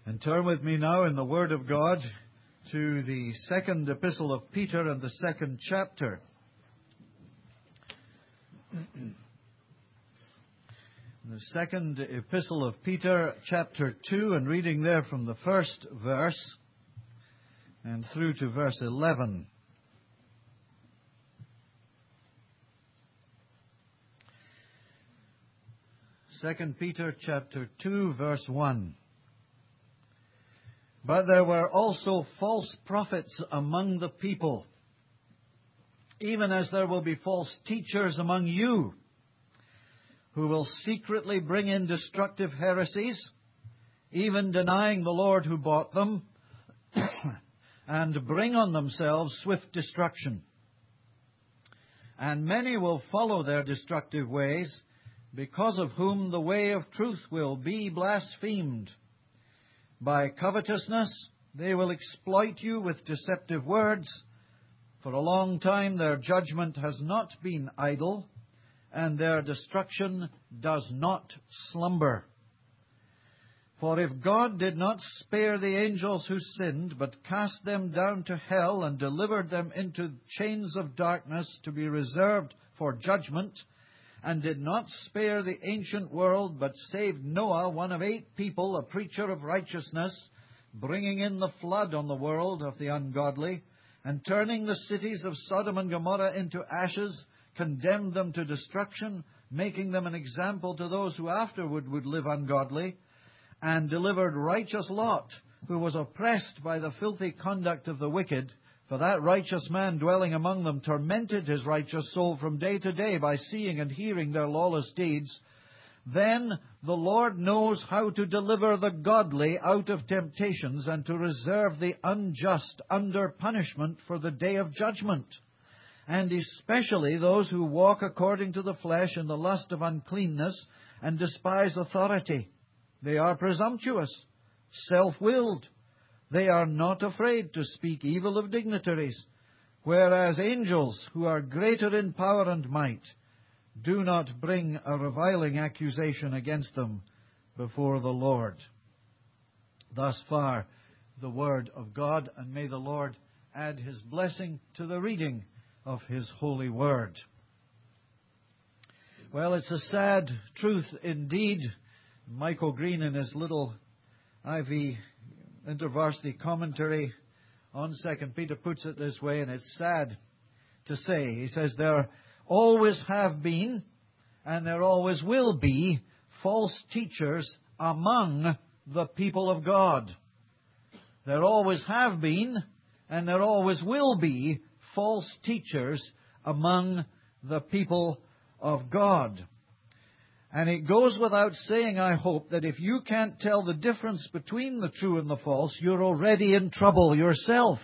And turn with me now in the Word of God to the second epistle of Peter and the second chapter. The second epistle of Peter, chapter 2, and reading there from the first verse and through to verse 11. Second Peter, chapter 2, verse 1. But there were also false prophets among the people, even as there will be false teachers among you, who will secretly bring in destructive heresies, even denying the Lord who bought them, and bring on themselves swift destruction. And many will follow their destructive ways, because of whom the way of truth will be blasphemed. By covetousness they will exploit you with deceptive words. For a long time their judgment has not been idle, and their destruction does not slumber. For if God did not spare the angels who sinned, but cast them down to hell and delivered them into chains of darkness to be reserved for judgment, and did not spare the ancient world, but saved Noah, one of 8 people, a preacher of righteousness, bringing in the flood on the world of the ungodly, and turning the cities of Sodom and Gomorrah into ashes, condemned them to destruction, making them an example to those who afterward would live ungodly, and delivered righteous Lot, who was oppressed by the filthy conduct of the wicked. For that righteous man dwelling among them tormented his righteous soul from day to day by seeing and hearing their lawless deeds. Then the Lord knows how to deliver the godly out of temptations, and to reserve the unjust under punishment for the day of judgment, and especially those who walk according to the flesh in the lust of uncleanness, and despise authority. They are presumptuous, self-willed. They are not afraid to speak evil of dignitaries, whereas angels, who are greater in power and might, do not bring a reviling accusation against them before the Lord. Thus far, the Word of God, and may the Lord add His blessing to the reading of His holy Word. Well, it's a sad truth indeed. Michael Green, in his little Ivy InterVarsity commentary on 2 Peter, puts it this way, and it's sad to say. He says, there always have been, and there always will be, false teachers among the people of God. There always have been, and there always will be, false teachers among the people of God. And it goes without saying, I hope, that if you can't tell the difference between the true and the false, you're already in trouble yourself.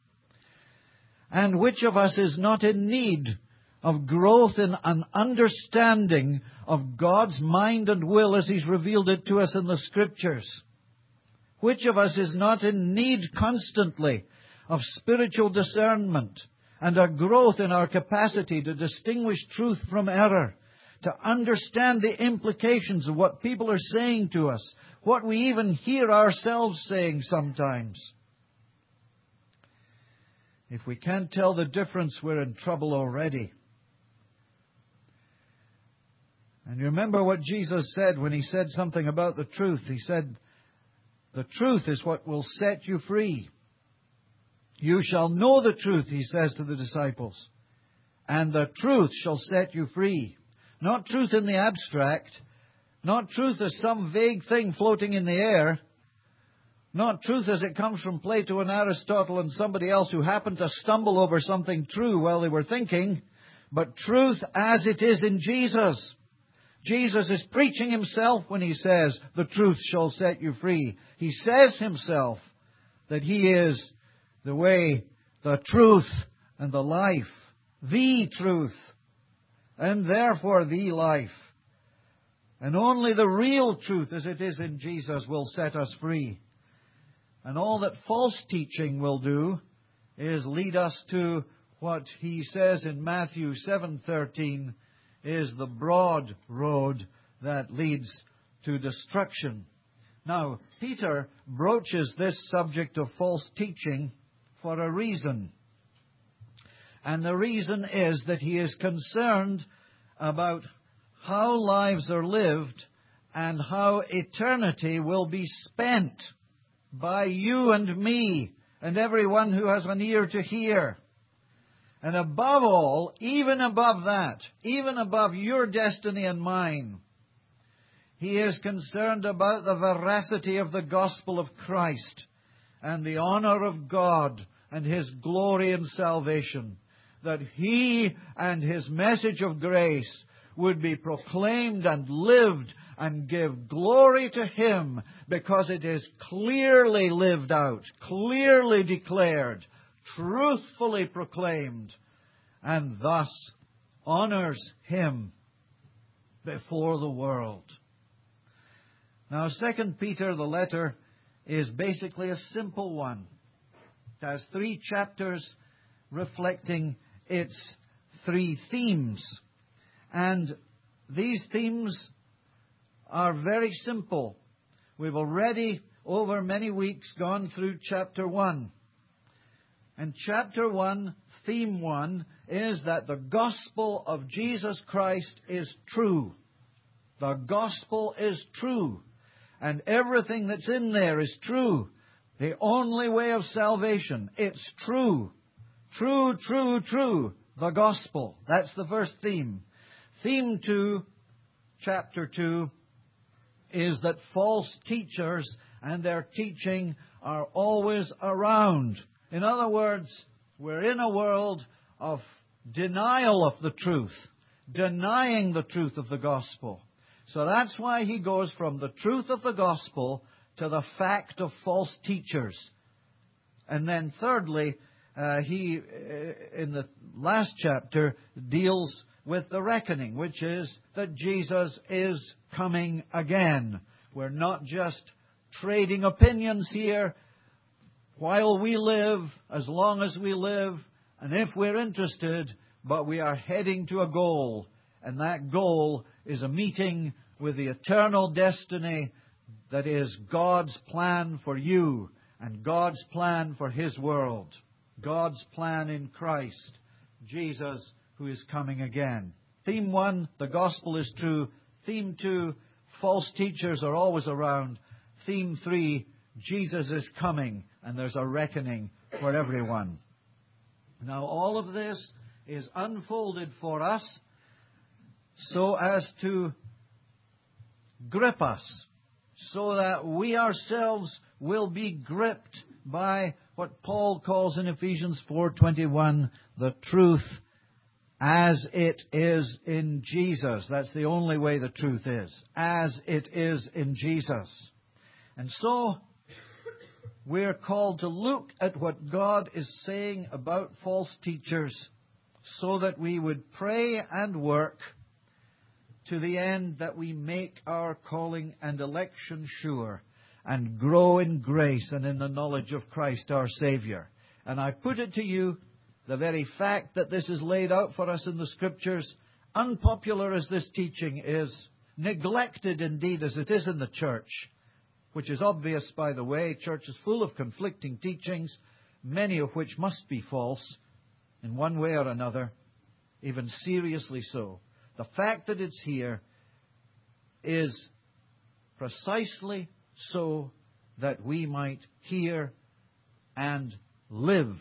And which of us is not in need of growth in an understanding of God's mind and will as He's revealed it to us in the Scriptures? Which of us is not in need constantly of spiritual discernment and a growth in our capacity to distinguish truth from error, to understand the implications of what people are saying to us, what we even hear ourselves saying sometimes? If we can't tell the difference, we're in trouble already. And you remember what Jesus said when He said something about the truth. He said, the truth is what will set you free. You shall know the truth, He says to the disciples, and the truth shall set you free. Not truth in the abstract, not truth as some vague thing floating in the air, not truth as it comes from Plato and Aristotle and somebody else who happened to stumble over something true while they were thinking, but truth as it is in Jesus. Jesus is preaching Himself when He says, the truth shall set you free. He says Himself that He is the way, the truth, and the life, the truth, and therefore the life. And only the real truth as it is in Jesus will set us free. And all that false teaching will do is lead us to what He says in Matthew 7:13 is the broad road that leads to destruction. Now, Peter broaches this subject of false teaching for a reason. And the reason is that he is concerned about how lives are lived and how eternity will be spent by you and me and everyone who has an ear to hear. And above all, even above that, even above your destiny and mine, he is concerned about the veracity of the gospel of Christ and the honor of God and His glory and salvation, that He and His message of grace would be proclaimed and lived and give glory to Him because it is clearly lived out, clearly declared, truthfully proclaimed, and thus honors Him before the world. Now, 2 Peter, the letter, is basically a simple one. It has 3 chapters reflecting its 3 themes. And these themes are very simple. We've already, over many weeks, gone through chapter 1. And chapter 1, theme 1, is that the gospel of Jesus Christ is true. The gospel is true. And everything that's in there is true. The only way of salvation, it's true. True, true, true. The gospel. That's the first theme. Theme 2, chapter 2, is that false teachers and their teaching are always around. In other words, we're in a world of denial of the truth, denying the truth of the gospel. So that's why he goes from the truth of the gospel to the fact of false teachers. And then thirdly, he, in the last chapter, deals with the reckoning, which is that Jesus is coming again. We're not just trading opinions here while we live, as long as we live, and if we're interested, but we are heading to a goal. And that goal is a meeting with the eternal destiny that is God's plan for you and God's plan for His world. God's plan in Christ, Jesus, who is coming again. Theme 1, the gospel is true. Theme 2, false teachers are always around. Theme 3, Jesus is coming, and there's a reckoning for everyone. Now, all of this is unfolded for us so as to grip us, so that we ourselves will be gripped by what Paul calls in Ephesians 4:21, the truth as it is in Jesus. That's the only way the truth is, as it is in Jesus. And so, we're called to look at what God is saying about false teachers so that we would pray and work to the end that we make our calling and election sure and grow in grace and in the knowledge of Christ our Savior. And I put it to you, the very fact that this is laid out for us in the Scriptures, unpopular as this teaching is, neglected indeed as it is in the church, which is obvious, by the way. Church is full of conflicting teachings, many of which must be false in one way or another, even seriously so. The fact that it's here is precisely so that we might hear and live.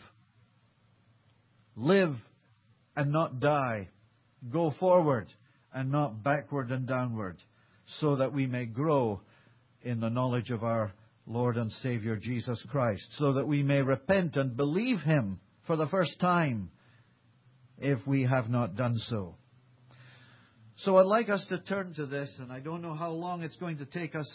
Live and not die. Go forward and not backward and downward, so that we may grow in the knowledge of our Lord and Savior Jesus Christ, so that we may repent and believe Him for the first time if we have not done so. So I'd like us to turn to this, and I don't know how long it's going to take us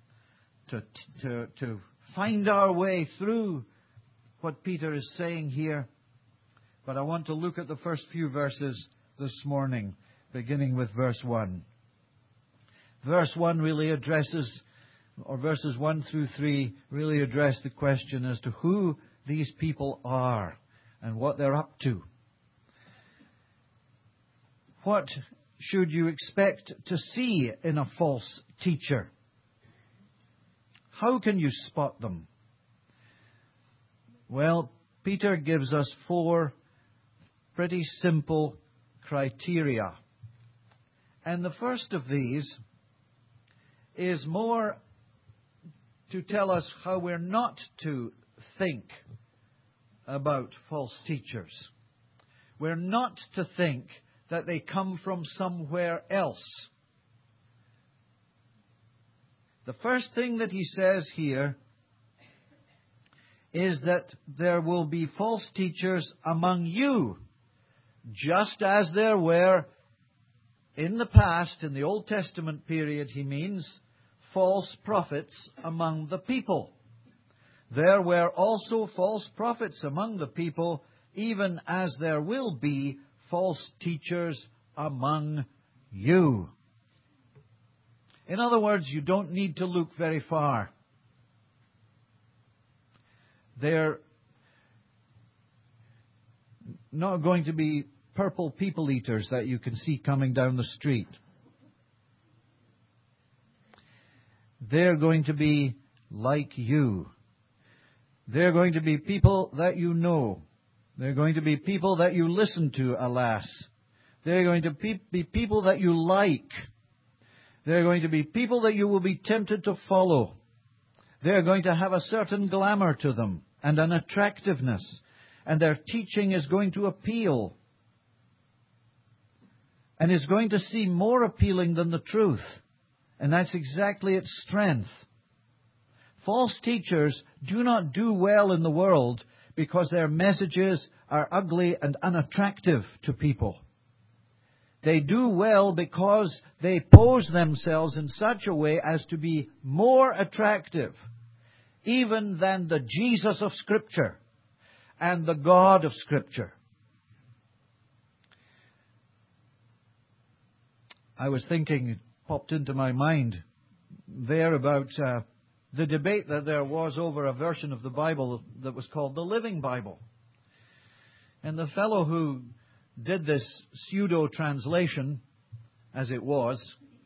to find our way through what Peter is saying here. But I want to look at the first few verses this morning, beginning with verse 1. Verse 1 really addresses, or verses 1 through 3 really address the question as to who these people are and what they're up to. What should you expect to see in a false teacher? How can you spot them? Well, Peter gives us 4 pretty simple criteria. And the first of these is more to tell us how we're not to think about false teachers. We're not to think that they come from somewhere else. The first thing that he says here is that there will be false teachers among you, just as there were in the past, in the Old Testament period, he means, false prophets among the people. There were also false prophets among the people, even as there will be false teachers among you. In other words, you don't need to look very far. They're not going to be purple people eaters that you can see coming down the street. They're going to be like you. They're going to be people that you know. They're going to be people that you listen to, alas. They're going to be people that you like. They're going to be people that you will be tempted to follow. They're going to have a certain glamour to them and an attractiveness. And their teaching is going to appeal. And is going to seem more appealing than the truth. And that's exactly its strength. False teachers do not do well in the world because their messages are ugly and unattractive to people. They do well because they pose themselves in such a way as to be more attractive even than the Jesus of Scripture and the God of Scripture. I was thinking, it popped into my mind there about the debate that there was over a version of the Bible that was called the Living Bible. And the fellow who did this pseudo-translation, as it was,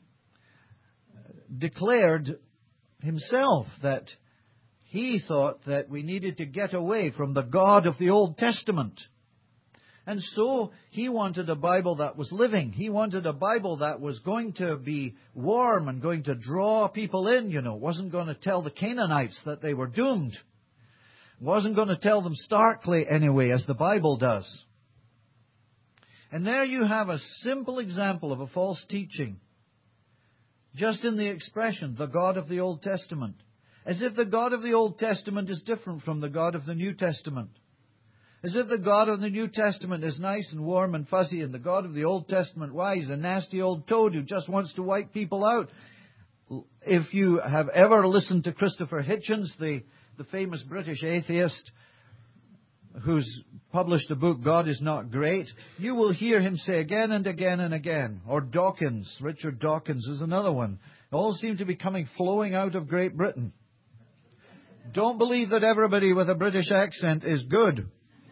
declared himself that he thought that we needed to get away from the God of the Old Testament. And so he wanted a Bible that was living. He wanted a Bible that was going to be warm and going to draw people in, you know. It wasn't going to tell the Canaanites that they were doomed. It wasn't going to tell them starkly anyway, as the Bible does. And there you have a simple example of a false teaching. Just in the expression, the God of the Old Testament. As if the God of the Old Testament is different from the God of the New Testament. As if the God of the New Testament is nice and warm and fuzzy, and the God of the Old Testament, why, he's a nasty old toad who just wants to wipe people out. If you have ever listened to Christopher Hitchens, the famous British atheist, who's published a book, God is Not Great, you will hear him say again and again and again. Or Dawkins, Richard Dawkins is another one. They all seem to be flowing out of Great Britain. Don't believe that everybody with a British accent is good.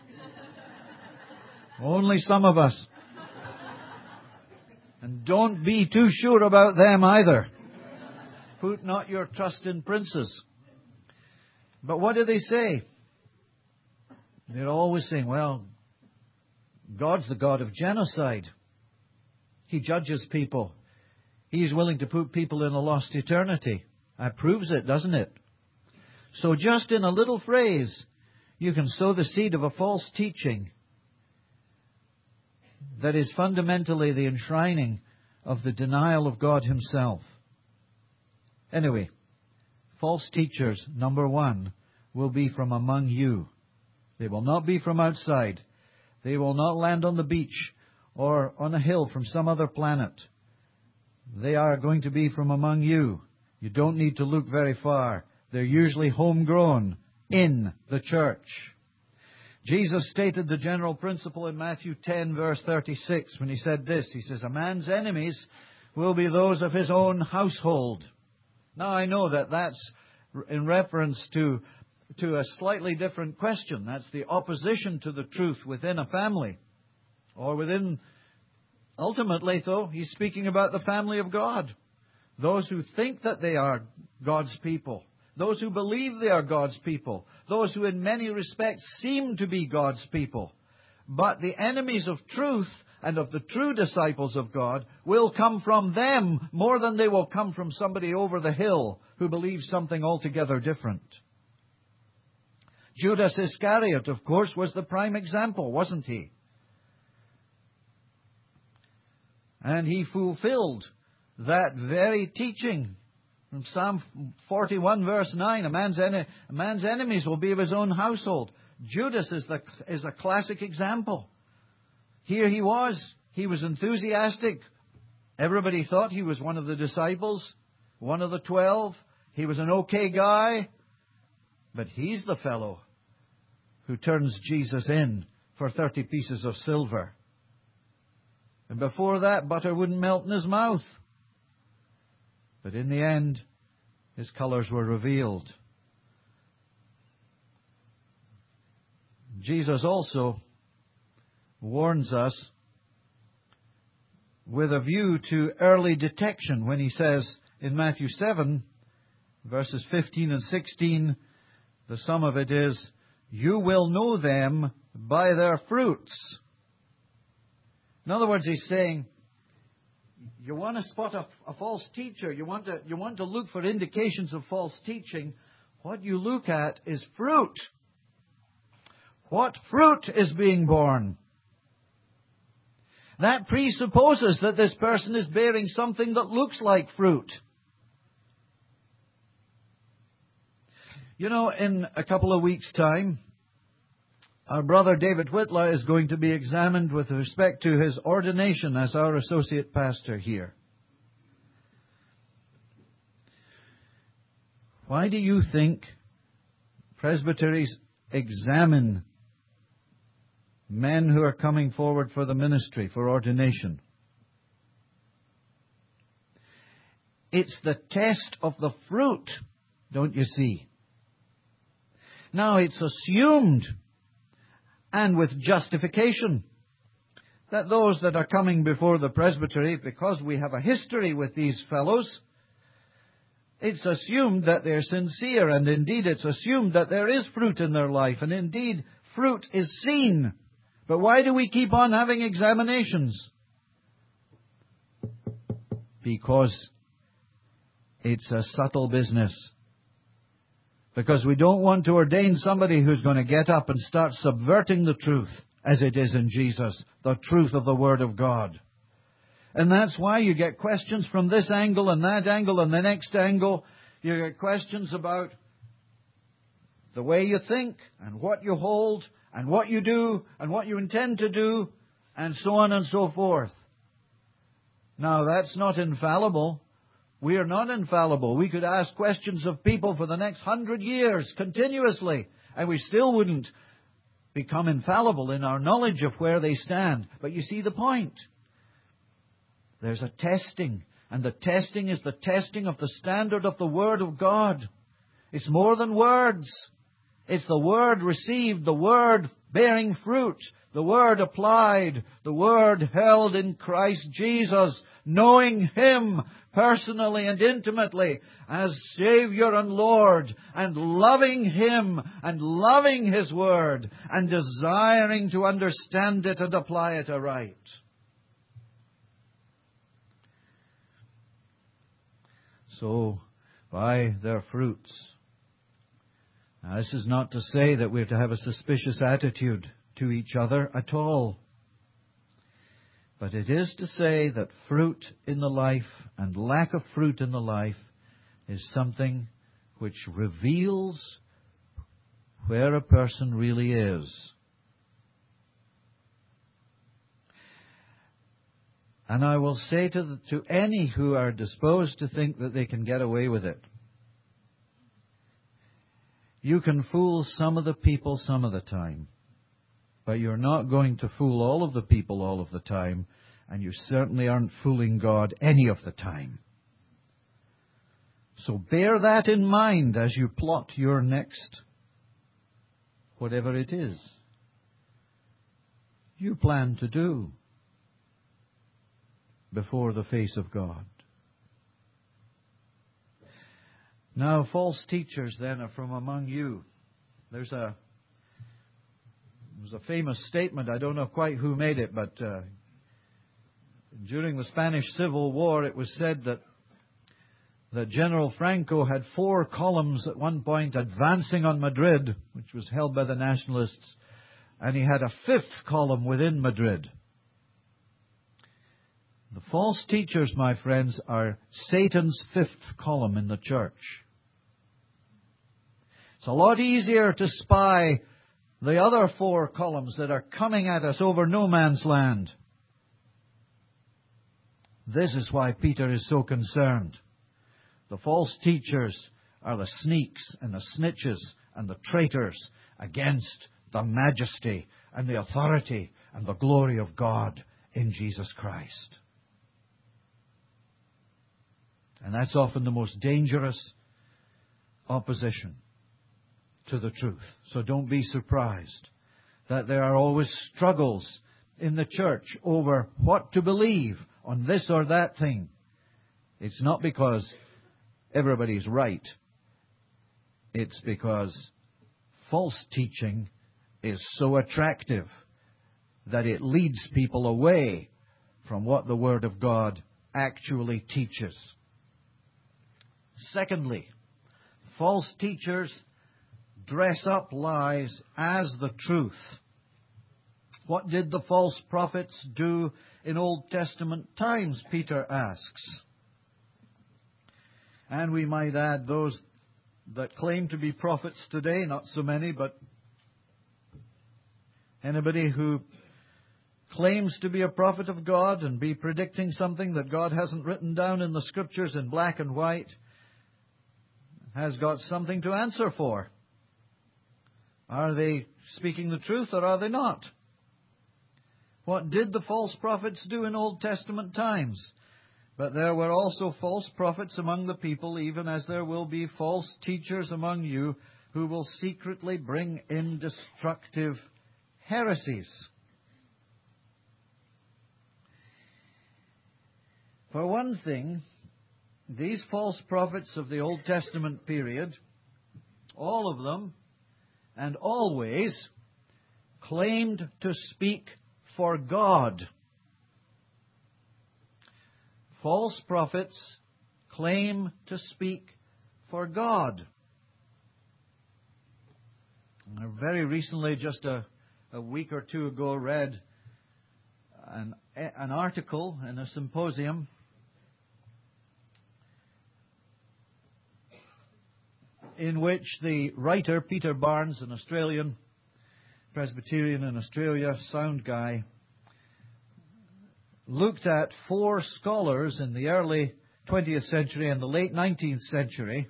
Only some of us. And don't be too sure about them either. Put not your trust in princes. But what do they say? They're always saying, well, God's the God of genocide. He judges people. He's willing to put people in a lost eternity. That proves it, doesn't it? So just in a little phrase, you can sow the seed of a false teaching that is fundamentally the enshrining of the denial of God Himself. Anyway, false teachers, number 1, will be from among you. They will not be from outside. They will not land on the beach or on a hill from some other planet. They are going to be from among you. You don't need to look very far. They're usually homegrown in the church. Jesus stated the general principle in Matthew 10, verse 36, when He said this. He says, a man's enemies will be those of his own household. Now, I know that that's in reference to a slightly different question. That's the opposition to the truth within a family. Or within, ultimately, though, He's speaking about the family of God. Those who think that they are God's people. those who believe they are God's people, those who in many respects seem to be God's people. But the enemies of truth and of the true disciples of God will come from them more than they will come from somebody over the hill who believes something altogether different. Judas Iscariot, of course, was the prime example, wasn't he? And he fulfilled that very teaching from Psalm 41 verse 9. A man's enemies will be of his own household. Judas is a classic example. Here he was. He was enthusiastic. Everybody thought he was one of the disciples, one of the 12. He was an okay guy. But he's the fellow who turns Jesus in for 30 pieces of silver. And before that, butter wouldn't melt in his mouth. But in the end, his colors were revealed. Jesus also warns us with a view to early detection when he says in Matthew 7, verses 15 and 16, the sum of it is, "You will know them by their fruits." In other words, he's saying, you want to spot a false teacher, you want to look for indications of false teaching, what you look at is fruit. What fruit is being borne? That presupposes that this person is bearing something that looks like fruit. You know, in a couple of weeks' time, our brother David Whitla is going to be examined with respect to his ordination as our associate pastor here. Why do you think presbyteries examine men who are coming forward for the ministry, for ordination? It's the test of the fruit, don't you see? Now, it's assumed, and with justification, that those that are coming before the presbytery, because we have a history with these fellows, it's assumed that they're sincere, and indeed it's assumed that there is fruit in their life, and indeed fruit is seen. But why do we keep on having examinations? Because it's a subtle business. Because we don't want to ordain somebody who's going to get up and start subverting the truth as it is in Jesus, the truth of the Word of God. And that's why you get questions from this angle and that angle and the next angle. You get questions about the way you think and what you hold and what you do and what you intend to do and so on and so forth. Now, that's not infallible. We are not infallible. We could ask questions of people for the next 100 years continuously, and we still wouldn't become infallible in our knowledge of where they stand. But you see the point. There's a testing, and the testing is the testing of the standard of the Word of God. It's more than words. It's the Word received, the Word bearing fruit, the Word applied, the Word held in Christ Jesus, knowing Him personally and intimately as Savior and Lord, and loving Him and loving His Word, and desiring to understand it and apply it aright. So, by their fruits. Now, this is not to say that we're to have a suspicious attitude to each other at all. But it is to say that fruit in the life and lack of fruit in the life is something which reveals where a person really is. And I will say to any who are disposed to think that they can get away with it, you can fool some of the people some of the time, but you're not going to fool all of the people all of the time, and you certainly aren't fooling God any of the time. So bear that in mind as you plot your next, whatever it is you plan to do before the face of God. Now, false teachers then are from among you. There's a famous statement. I don't know quite who made it, but during the Spanish Civil War, it was said that General Franco had 4 columns at one point advancing on Madrid, which was held by the nationalists, and he had a 5th column within Madrid. The false teachers, my friends, are Satan's 5th column in the church. It's a lot easier to spy the other 4 columns that are coming at us over no man's land. This is why Peter is so concerned. The false teachers are the sneaks and the snitches and the traitors against the majesty and the authority and the glory of God in Jesus Christ. And that's often the most dangerous opposition to the truth. So don't be surprised that there are always struggles in the church over what to believe on this or that thing. It's not because everybody's right. It's because false teaching is so attractive that it leads people away from what the Word of God actually teaches. Secondly, false teachers dress up lies as the truth. What did the false prophets do in Old Testament times, Peter asks. And we might add those that claim to be prophets today, not so many, but anybody who claims to be a prophet of God and be predicting something that God hasn't written down in the Scriptures in black and white has got something to answer for. Are they speaking the truth or are they not? What did the false prophets do in Old Testament times? But there were also false prophets among the people, even as there will be false teachers among you who will secretly bring in destructive heresies. For one thing, these false prophets of the Old Testament period, all of them, and always claimed to speak for God. False prophets claim to speak for God. I very recently, just a week or two ago, read an article in a symposium in which the writer, Peter Barnes, an Australian Presbyterian in Australia, sound guy, looked at 4 scholars in the early 20th century and the late 19th century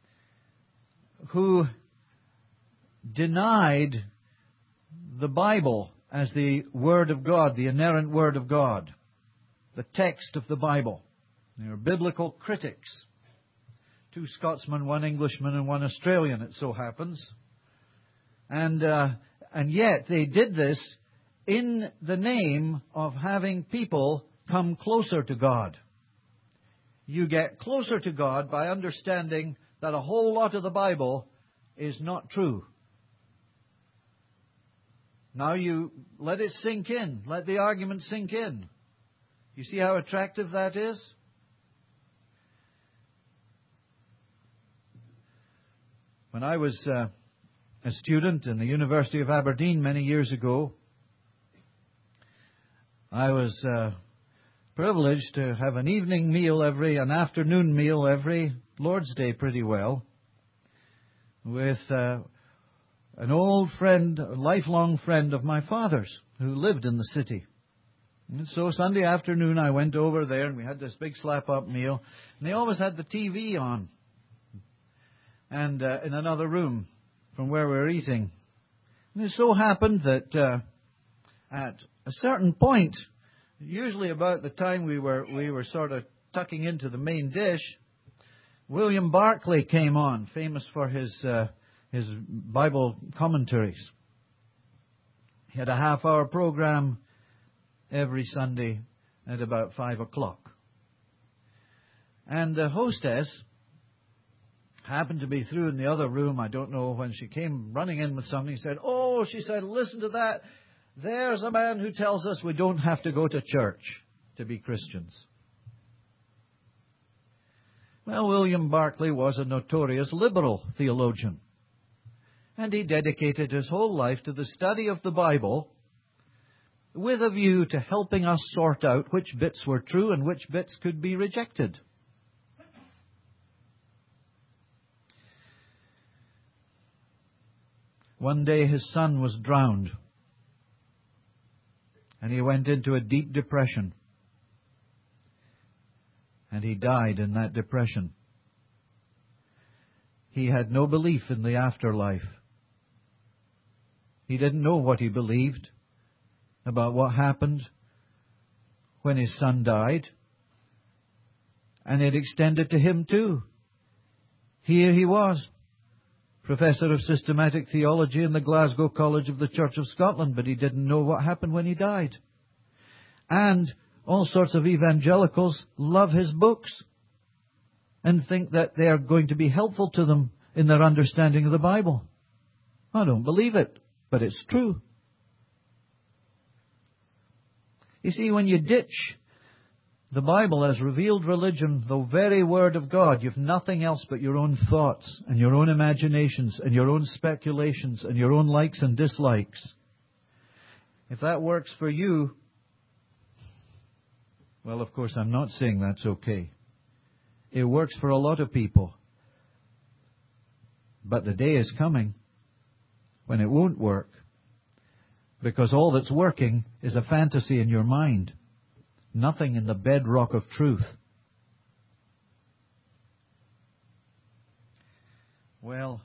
who denied the Bible as the Word of God, the inerrant Word of God, the text of the Bible. They were biblical critics. 2 Scotsmen, 1 Englishman, and 1 Australian, it so happens. And yet they did this in the name of having people come closer to God. You get closer to God by understanding that a whole lot of the Bible is not true. Now you let it sink in. Let the argument sink in. You see how attractive that is? When I was a student in the University of Aberdeen many years ago, I was privileged to have an evening meal an afternoon meal every Lord's Day pretty well with an old friend, a lifelong friend of my father's who lived in the city. And so Sunday afternoon I went over there and we had this big slap-up meal. And they always had the TV on. And in another room from where we were eating. And it so happened that at a certain point, usually about the time we were sort of tucking into the main dish, William Barclay came on, famous for his Bible commentaries. He had a half-hour program every Sunday at about 5 o'clock. And the hostess happened to be through in the other room. I don't know when she came running in with something. She said, "Oh," she said, "listen to that. There's a man who tells us we don't have to go to church to be Christians." Well, William Barclay was a notorious liberal theologian. And he dedicated his whole life to the study of the Bible with a view to helping us sort out which bits were true and which bits could be rejected. One day his son was drowned, and he went into a deep depression, and he died in that depression. He had no belief in the afterlife. He didn't know what he believed about what happened when his son died, and it extended to him too. Here he was, Professor of Systematic Theology in the Glasgow College of the Church of Scotland, but he didn't know what happened when he died. And all sorts of evangelicals love his books and think that they are going to be helpful to them in their understanding of the Bible. I don't believe it, but it's true. You see, when you ditch the Bible as revealed religion, the very Word of God, you've nothing else but your own thoughts and your own imaginations and your own speculations and your own likes and dislikes. If that works for you, well, of course, I'm not saying that's okay. It works for a lot of people. But the day is coming when it won't work, because all that's working is a fantasy in your mind. Nothing in the bedrock of truth. Well,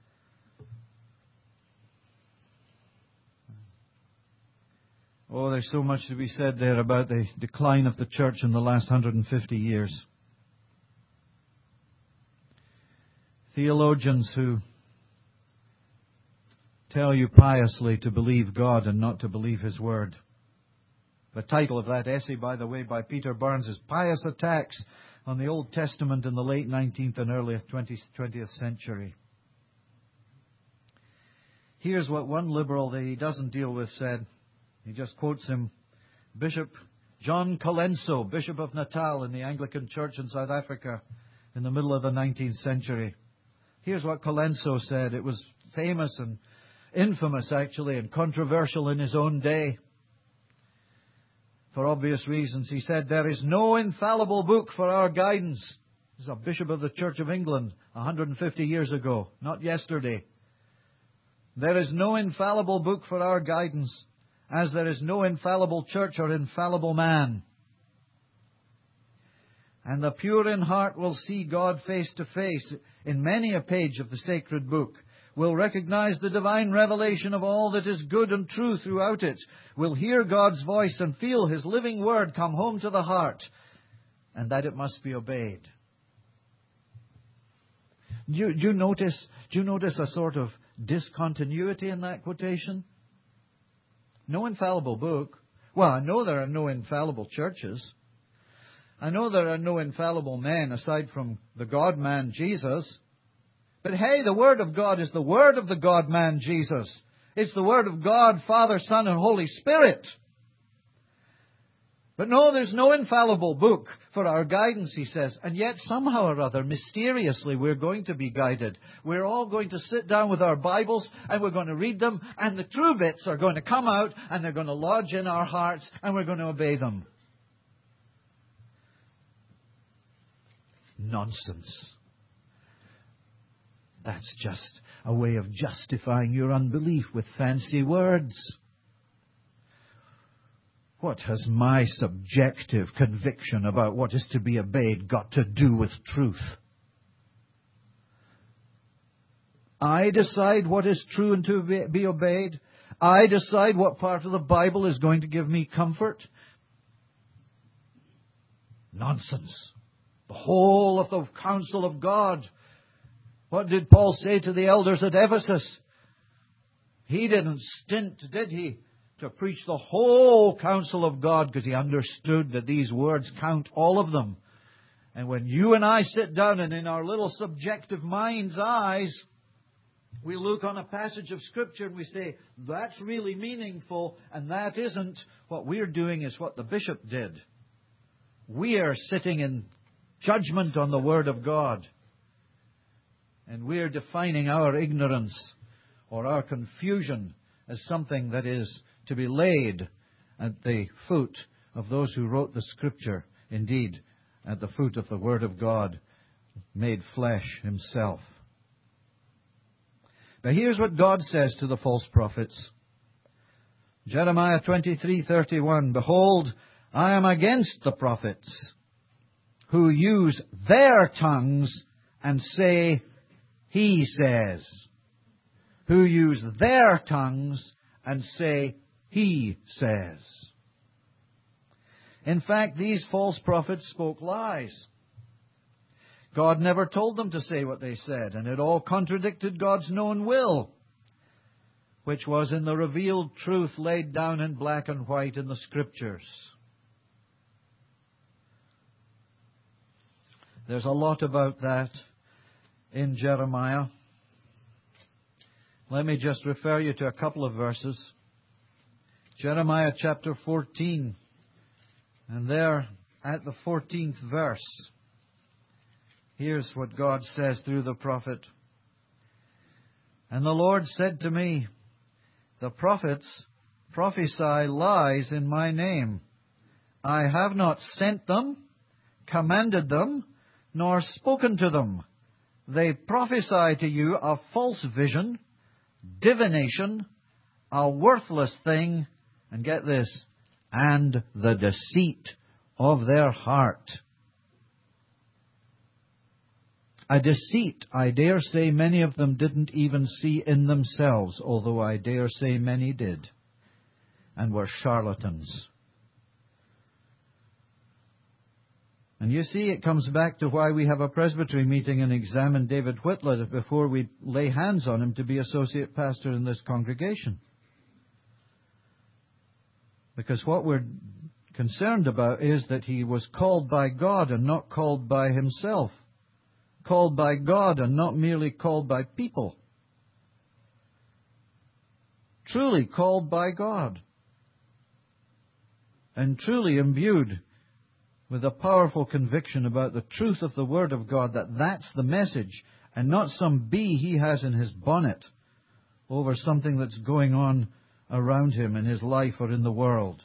there's so much to be said there about the decline of the church in the last 150 years. Theologians who tell you piously to believe God and not to believe His Word. The title of that essay, by the way, by Peter Barnes is Pious Attacks on the Old Testament in the late 19th and early 20th century. Here's what one liberal that he doesn't deal with said. He just quotes him. Bishop John Colenso, Bishop of Natal in the Anglican Church in South Africa in the middle of the 19th century. Here's what Colenso said. It was famous and infamous, actually, and controversial in his own day. For obvious reasons, he said, "There is no infallible book for our guidance." This is a bishop of the Church of England 150 years ago, not yesterday. "There is no infallible book for our guidance, as there is no infallible church or infallible man. And the pure in heart will see God face to face in many a page of the sacred book, will recognize the divine revelation of all that is good and true throughout it, will hear God's voice and feel His living word come home to the heart, and that it must be obeyed." Do you notice a sort of discontinuity in that quotation? No infallible book. Well, I know there are no infallible churches. I know there are no infallible men aside from the God-man Jesus. But hey, the Word of God is the Word of the God-man Jesus. It's the Word of God, Father, Son, and Holy Spirit. But no, there's no infallible book for our guidance, he says. And yet, somehow or other, mysteriously, we're going to be guided. We're all going to sit down with our Bibles, and we're going to read them, and the true bits are going to come out, and they're going to lodge in our hearts, and we're going to obey them. Nonsense. That's just a way of justifying your unbelief with fancy words. What has my subjective conviction about what is to be obeyed got to do with truth? I decide what is true and to be obeyed. I decide what part of the Bible is going to give me comfort. Nonsense. The whole of the counsel of God. What did Paul say to the elders at Ephesus? He didn't stint, did he, to preach the whole counsel of God, because he understood that these words count, all of them. And when you and I sit down and in our little subjective mind's eyes, we look on a passage of Scripture and we say, that's really meaningful, and that isn't, what we're doing is what the bishop did. We are sitting in judgment on the Word of God. And we're defining our ignorance or our confusion as something that is to be laid at the foot of those who wrote the Scripture. Indeed, at the foot of the Word of God, made flesh Himself. But here's what God says to the false prophets. Jeremiah 23:31, Behold, I am against the prophets who use their tongues and say, He says. Who use their tongues and say, He says. In fact, these false prophets spoke lies. God never told them to say what they said, and it all contradicted God's known will, which was in the revealed truth laid down in black and white in the Scriptures. There's a lot about that in Jeremiah. Let me just refer you to a couple of verses. Jeremiah chapter 14. And there, at the 14th verse, here's what God says through the prophet. And the Lord said to me, The prophets prophesy lies in my name. I have not sent them, commanded them, nor spoken to them. They prophesy to you a false vision, divination, a worthless thing, and get this, and the deceit of their heart. A deceit, I dare say many of them didn't even see in themselves, although I dare say many did, and were charlatans. And you see, it comes back to why we have a presbytery meeting and examine David Whitlet before we lay hands on him to be associate pastor in this congregation. Because what we're concerned about is that he was called by God and not called by himself. Called by God and not merely called by people. Truly called by God. And truly imbued with a powerful conviction about the truth of the Word of God, that that's the message, and not some bee he has in his bonnet over something that's going on around him in his life or in the world.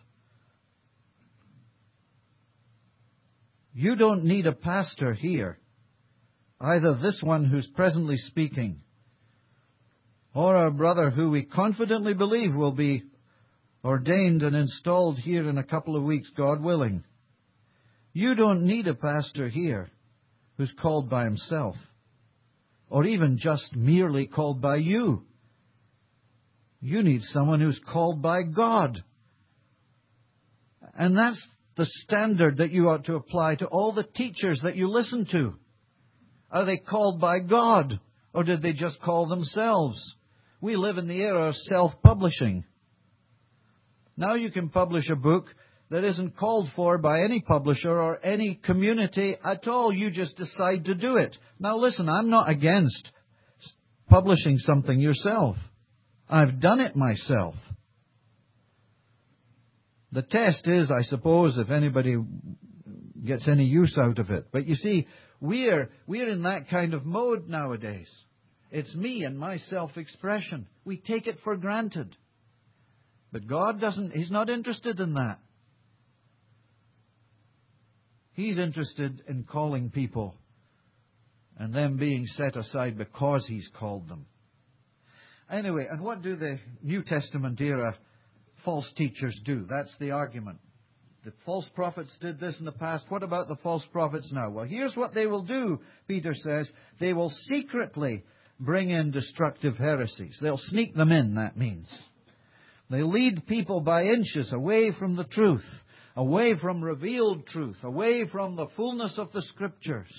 You don't need a pastor here, either this one who's presently speaking, or our brother who we confidently believe will be ordained and installed here in a couple of weeks, God willing. You don't need a pastor here who's called by himself, or even just merely called by you. You need someone who's called by God. And that's the standard that you ought to apply to all the teachers that you listen to. Are they called by God, or did they just call themselves? We live in the era of self-publishing. Now you can publish a book that isn't called for by any publisher or any community at all. You just decide to do it. Now listen, I'm not against publishing something yourself. I've done it myself. The test is, I suppose, if anybody gets any use out of it. But you see, we're in that kind of mode nowadays. It's me and my self-expression. We take it for granted. But God doesn't, He's not interested in that. He's interested in calling people and them being set aside because He's called them. Anyway, and what do the New Testament era false teachers do? That's the argument. The false prophets did this in the past. What about the false prophets now? Well, here's what they will do, Peter says. They will secretly bring in destructive heresies. They'll sneak them in, that means. They lead people by inches away from the truth, away from revealed truth, away from the fullness of the Scriptures.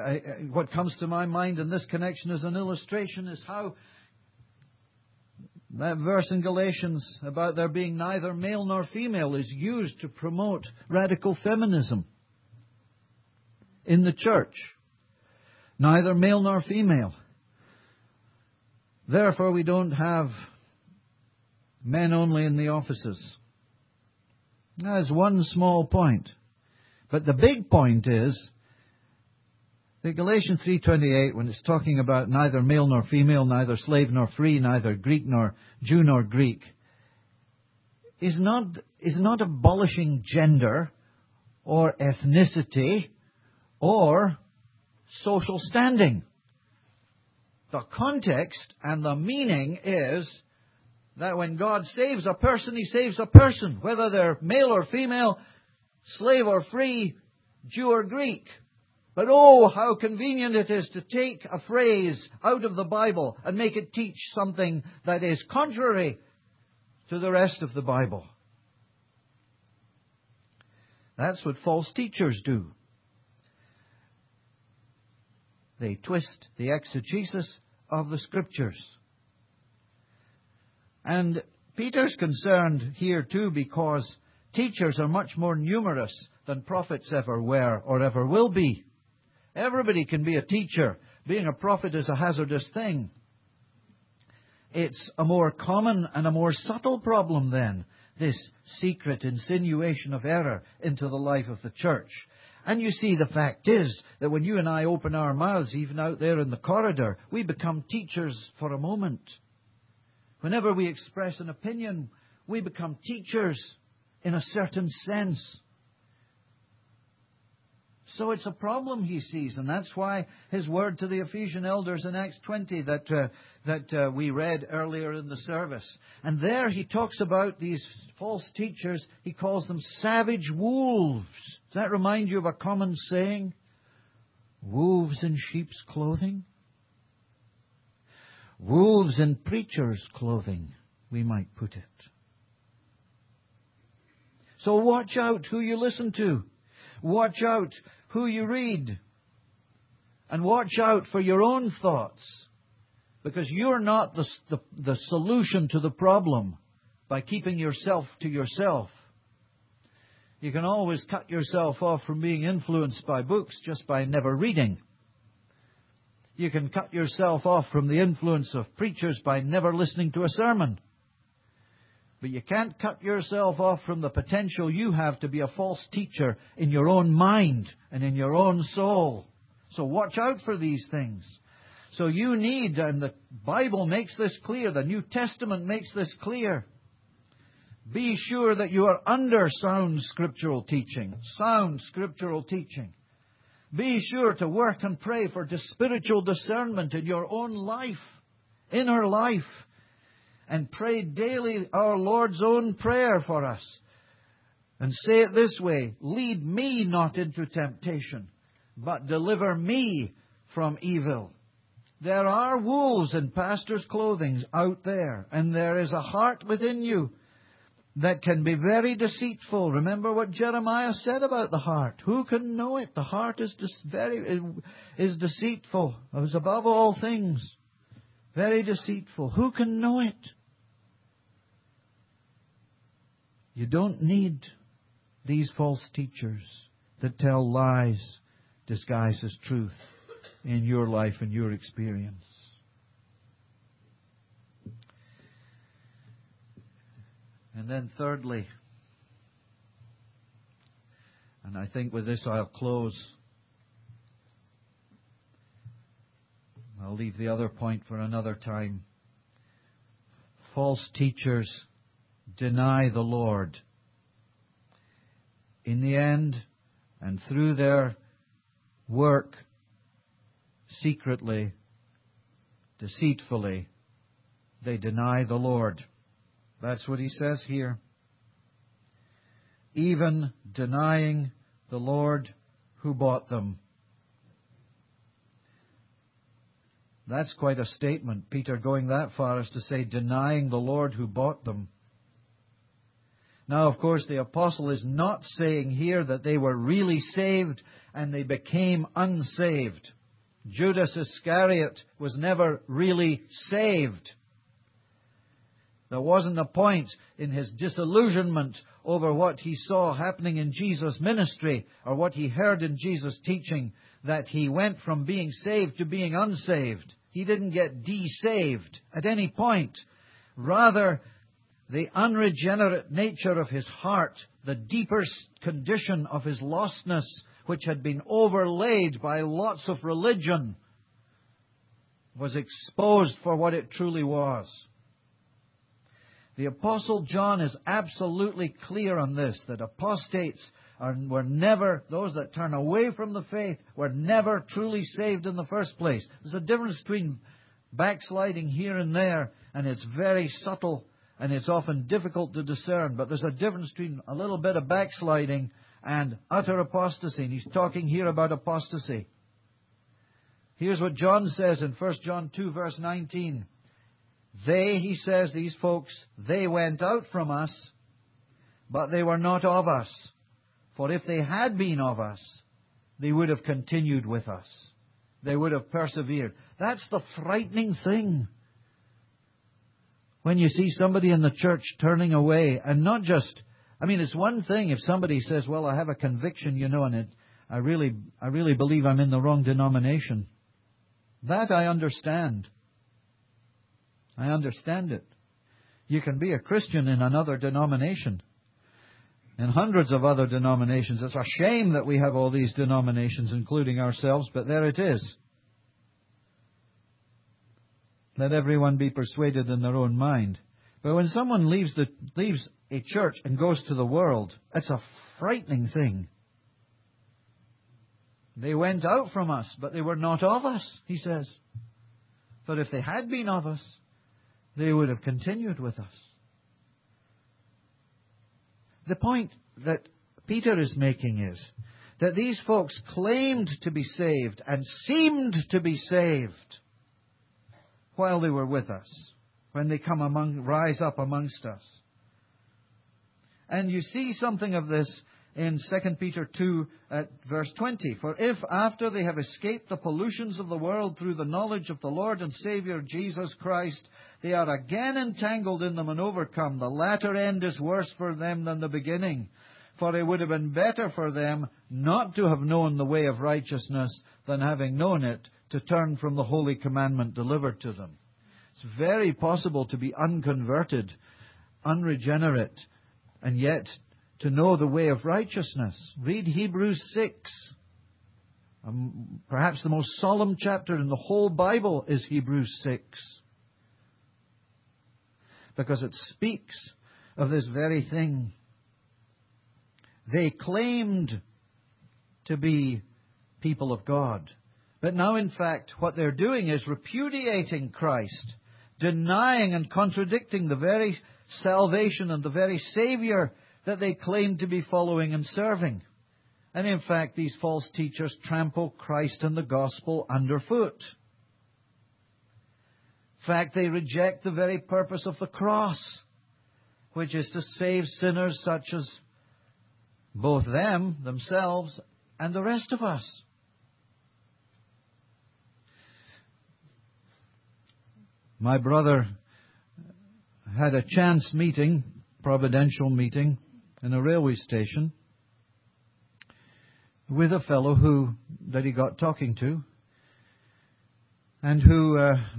What comes to my mind in this connection as an illustration is how That verse in Galatians about there being neither male nor female is used to promote radical feminism in the church. Neither male nor female. Therefore, we don't have men only in the offices. That is one small point. But the big point is that Galatians 3:28, when it's talking about neither male nor female, neither slave nor free, neither Greek nor Jew nor Greek, is not abolishing gender or ethnicity or social standing. The context and the meaning is that when God saves a person, He saves a person, whether they're male or female, slave or free, Jew or Greek. But oh, how convenient it is to take a phrase out of the Bible and make it teach something that is contrary to the rest of the Bible. That's what false teachers do. They twist the exegesis of the Scriptures. And Peter's concerned here too because teachers are much more numerous than prophets ever were or ever will be. Everybody can be a teacher. Being a prophet is a hazardous thing. It's a more common and a more subtle problem then, this secret insinuation of error into the life of the church. And you see, the fact is that when you and I open our mouths, even out there in the corridor, we become teachers for a moment. Whenever we express an opinion, we become teachers in a certain sense. So it's a problem he sees, and that's why his word to the Ephesian elders in Acts 20 that we read earlier in the service. And there he talks about these false teachers. He calls them savage wolves. Does that remind you of a common saying? Wolves in sheep's clothing? Wolves in preacher's clothing, we might put it. So watch out who you listen to. Watch out who you read. And watch out for your own thoughts. Because you're not the solution to the problem by keeping yourself to yourself. You can always cut yourself off from being influenced by books just by never reading. You can cut yourself off from the influence of preachers by never listening to a sermon. But you can't cut yourself off from the potential you have to be a false teacher in your own mind and in your own soul. So watch out for these things. So you need, and the Bible makes this clear, the New Testament makes this clear, be sure that you are under sound scriptural teaching. Sound scriptural teaching. Be sure to work and pray for spiritual discernment in your own life, inner life. And pray daily our Lord's own prayer for us. And say it this way, lead me not into temptation, but deliver me from evil. There are wolves in pastors' clothing out there, and there is a heart within you that can be very deceitful. Remember what Jeremiah said about the heart. Who can know it? The heart is deceitful. It was above all things. Very deceitful. Who can know it? You don't need these false teachers that tell lies disguised as truth in your life and your experience. And then thirdly, and I think with this I'll close. I'll leave the other point for another time. False teachers deny the Lord. In the end, and through their work, secretly, deceitfully, they deny the Lord. That's what he says here. Even denying the Lord who bought them. That's quite a statement. Peter going that far as to say denying the Lord who bought them. Now, of course, the apostle is not saying here that they were really saved and they became unsaved. Judas Iscariot was never really saved. There wasn't a point in his disillusionment over what he saw happening in Jesus' ministry or what he heard in Jesus' teaching that he went from being saved to being unsaved. He didn't get de-saved at any point. Rather, the unregenerate nature of his heart, the deeper condition of his lostness, which had been overlaid by lots of religion, was exposed for what it truly was. The Apostle John is absolutely clear on this, that apostates were never, those that turn away from the faith, were never truly saved in the first place. There's a difference between backsliding here and there, and it's very subtle, and it's often difficult to discern. But there's a difference between a little bit of backsliding and utter apostasy. And he's talking here about apostasy. Here's what John says in 1 John 2, verse 19. They, he says, these folks, they went out from us, but they were not of us. For if they had been of us, they would have continued with us. They would have persevered. That's the frightening thing. When you see somebody in the church turning away, and not just, it's one thing if somebody says, well, I have a conviction, and I really believe I'm in the wrong denomination. That I understand. I understand it. You can be a Christian in another denomination, in hundreds of other denominations. It's a shame that we have all these denominations, including ourselves, but there it is. Let everyone be persuaded in their own mind. But when someone leaves a church and goes to the world, it's a frightening thing. They went out from us, but they were not of us, he says. For if they had been of us, they would have continued with us. The point that Peter is making is that these folks claimed to be saved and seemed to be saved while they were with us, when they rise up amongst us. And you see something of this in 2 Peter 2 at verse 20. For if after they have escaped the pollutions of the world through the knowledge of the Lord and Saviour Jesus Christ, they are again entangled in them and overcome, the latter end is worse for them than the beginning. For it would have been better for them not to have known the way of righteousness than having known it, to turn from the holy commandment delivered to them. It's very possible to be unconverted, unregenerate, and yet to know the way of righteousness. Read Hebrews 6. Perhaps the most solemn chapter in the whole Bible is Hebrews 6. Because it speaks of this very thing. They claimed to be people of God. But now, in fact, what they're doing is repudiating Christ, denying and contradicting the very salvation and the very Savior that they claim to be following and serving. And in fact, these false teachers trample Christ and the gospel underfoot. In fact, they reject the very purpose of the cross, which is to save sinners such as both themselves, and the rest of us. My brother had a chance meeting, providential meeting, in a railway station with a fellow that he got talking to, and who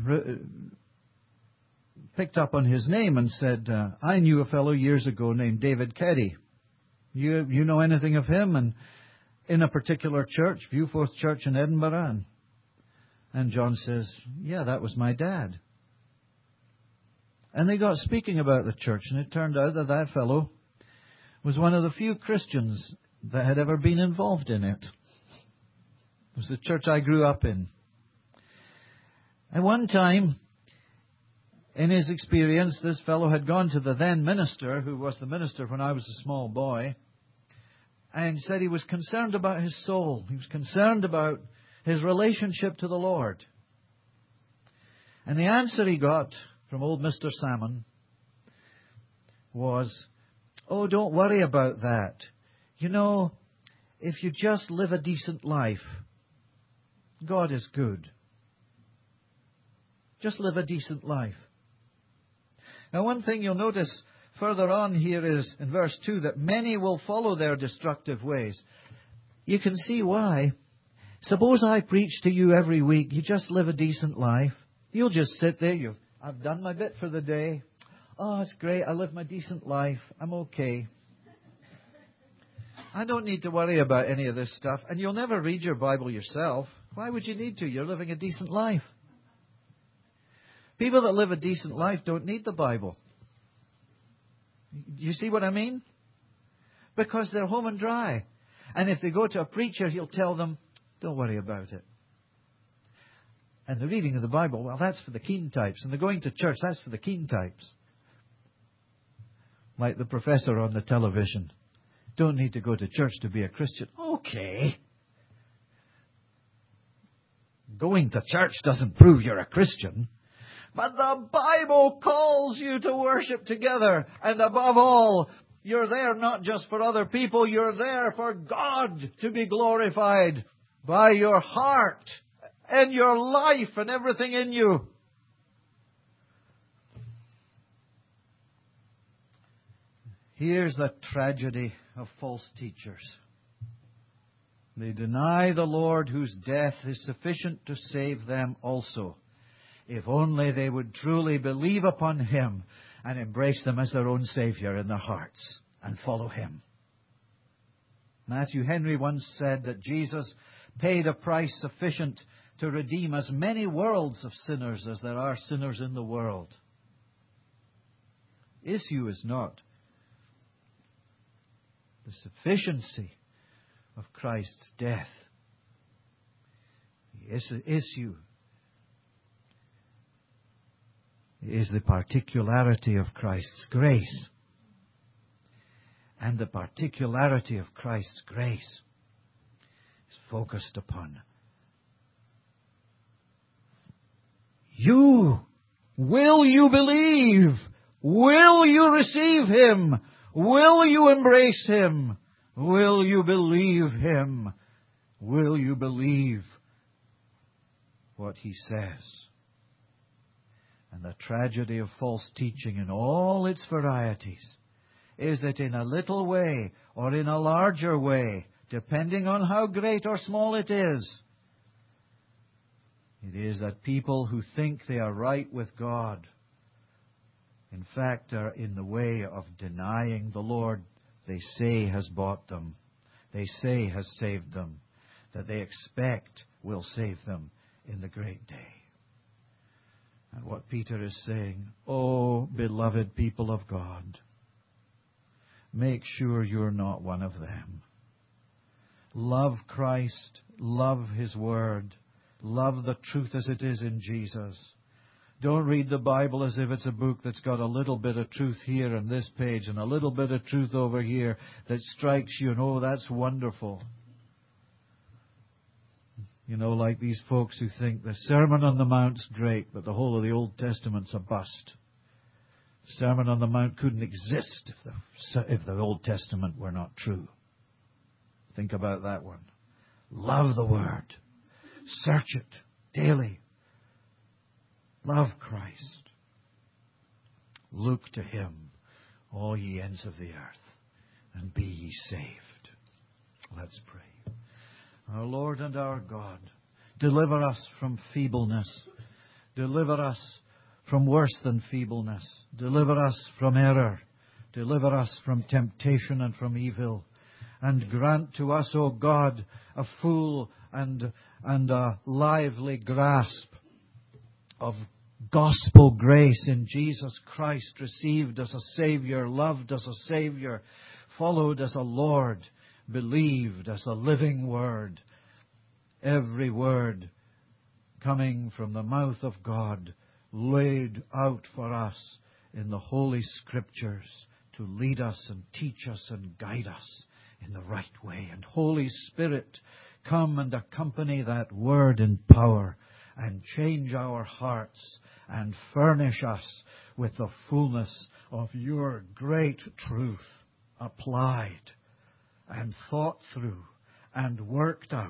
picked up on his name and said, I knew a fellow years ago named David Keddy. You know anything of him? And in a particular church, Viewforth Church in Edinburgh. And John says, yeah, that was my dad. And they got speaking about the church, and it turned out that that fellow was one of the few Christians that had ever been involved in it. It was the church I grew up in. At one time, in his experience, this fellow had gone to the then minister, who was the minister when I was a small boy, and said he was concerned about his soul. He was concerned about his relationship to the Lord. And the answer he got from old Mr. Salmon was, oh, don't worry about that. You know, if you just live a decent life, God is good. Just live a decent life. Now, one thing you'll notice further on here is, in verse 2, that many will follow their destructive ways. You can see why. Suppose I preach to you every week. You just live a decent life. You'll just sit there. I've done my bit for the day. Oh, it's great. I live my decent life. I'm okay. I don't need to worry about any of this stuff. And you'll never read your Bible yourself. Why would you need to? You're living a decent life. People that live a decent life don't need the Bible. Do you see what I mean? Because they're home and dry. And if they go to a preacher, he'll tell them, don't worry about it. And the reading of the Bible, well, that's for the keen types. And the going to church, that's for the keen types. Like the professor on the television. Don't need to go to church to be a Christian. Okay. Going to church doesn't prove you're a Christian. But the Bible calls you to worship together. And above all, you're there not just for other people. You're there for God to be glorified by your heart and your life and everything in you. Here's the tragedy of false teachers. They deny the Lord, whose death is sufficient to save them also, if only they would truly believe upon Him and embrace Him as their own Savior in their hearts and follow Him. Matthew Henry once said that Jesus paid a price sufficient to redeem as many worlds of sinners as there are sinners in the world. Issue is not the sufficiency of Christ's death. The issue is the particularity of Christ's grace. And the particularity of Christ's grace is focused upon you. Will you believe? Will you receive Him? Will you embrace Him? Will you believe Him? Will you believe what He says? And the tragedy of false teaching in all its varieties is that in a little way or in a larger way, depending on how great or small it is that people who think they are right with God, in fact, are in the way of denying the Lord they say has bought them, they say has saved them, that they expect will save them in the great day. And what Peter is saying, oh, beloved people of God, make sure you're not one of them. Love Christ, love His Word, love the truth as it is in Jesus. Don't read the Bible as if it's a book that's got a little bit of truth here on this page and a little bit of truth over here that strikes you and, oh, that's wonderful. You know, like these folks who think the Sermon on the Mount's great, but the whole of the Old Testament's a bust. The Sermon on the Mount couldn't exist if the Old Testament were not true. Think about that one. Love the Word. Search it daily. Love Christ. Look to Him, all ye ends of the earth, and be ye saved. Let's pray. Our Lord and our God, deliver us from feebleness. Deliver us from worse than feebleness. Deliver us from error. Deliver us from temptation and from evil. And grant to us, O God, a full and a lively grasp of gospel grace in Jesus Christ, received as a Savior, loved as a Savior, followed as a Lord, believed as a living Word. Every word coming from the mouth of God, laid out for us in the Holy Scriptures to lead us and teach us and guide us in the right way. And Holy Spirit, come and accompany that Word in power and change our hearts and furnish us with the fullness of your great truth applied and thought through and worked out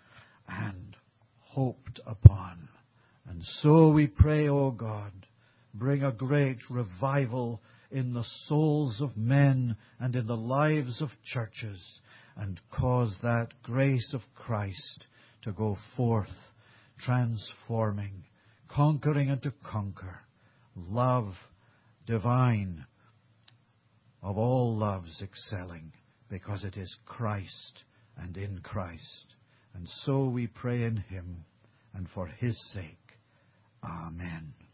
and hoped upon. And so we pray, O God, bring a great revival in the souls of men and in the lives of churches, and cause that grace of Christ to go forth, transforming, conquering and to conquer, love divine, of all loves excelling, because it is Christ and in Christ. And so we pray in Him and for His sake. Amen.